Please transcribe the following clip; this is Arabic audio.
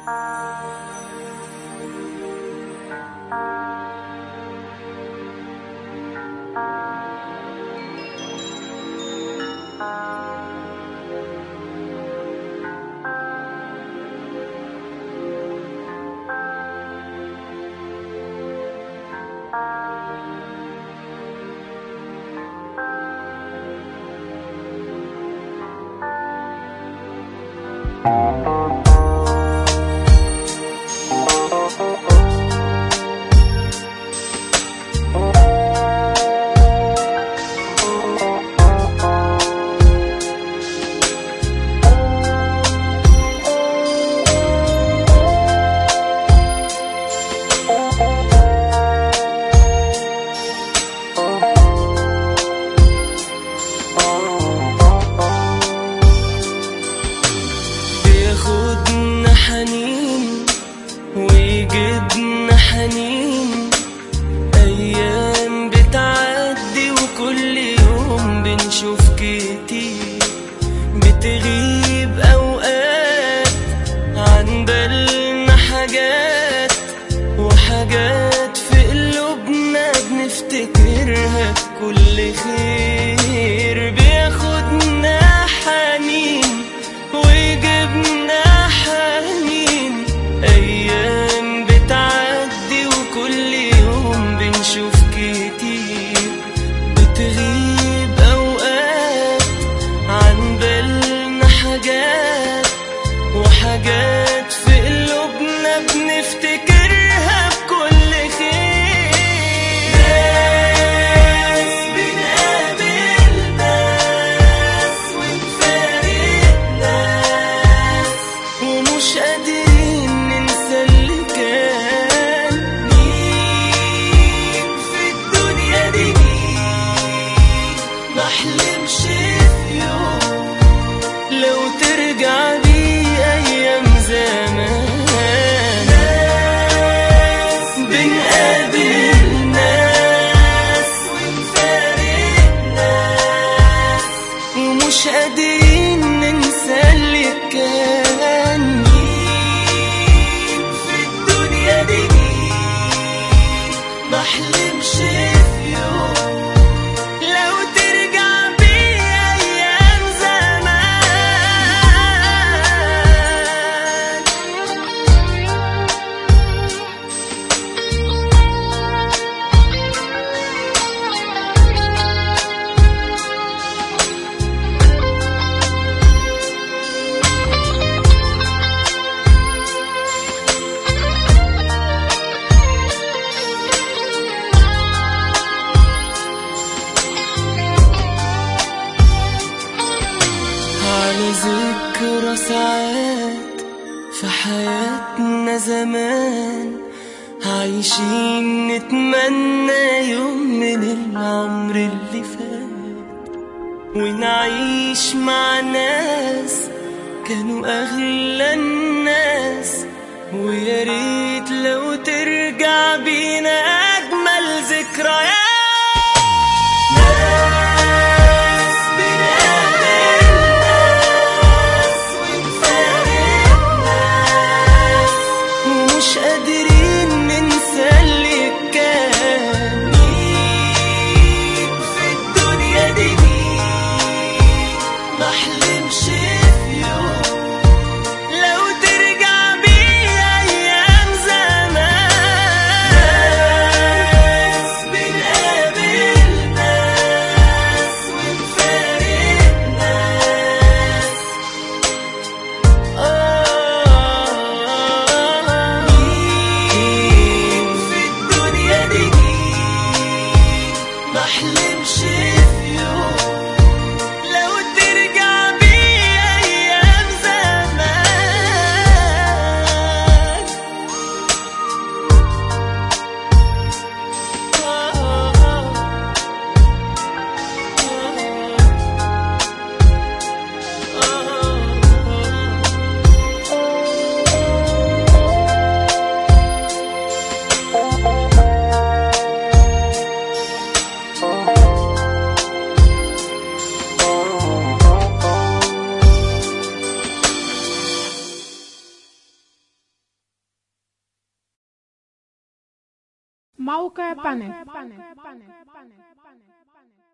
بياخدنا حنين ويجيبنا حنين، أيام بتعدي وكل يوم بنشوف كتير، بتغيب أوقات عن بالنا حاجات، وحاجات في قلوبنا بنفتكرها بكل خير. بياخدنا حنين ويجيبنا حنين، أيام بتعدي وكل يوم بنشوف كتير، بتغيب أوقات عن بالنا حاجات، وحاجات في قلوبنا بنفتكرها بكل خير. ناس بنقابل ناس ونفارق ناس، ومش قادرين ننسى اللي كان. مين في الدنيا دي مين محلمش في يوم لو ترجع بيه أيام زمان. ناس بنقابل ناس ونفارق ناس، ومش قادرين ننسى اللي كان. مين في الدنيا دي مين محلمش في يوم لو ترجع بيه أيام زمان. على ذكرى ساعات في حياتنا زمان، عايشين نتمنى يوم من العمر اللي فات، ونعيش مع ناس كانوا أغلى الناس، ويا ريت لو ترجع بينا أجمل ذكريات. ناس بنقابل ناس ونفارق ناس، ومش قادرين ننسى اللي كان. مين في الدنيا دي مين محلمش في يوم لو ترجع بيه أيام موقع بانك.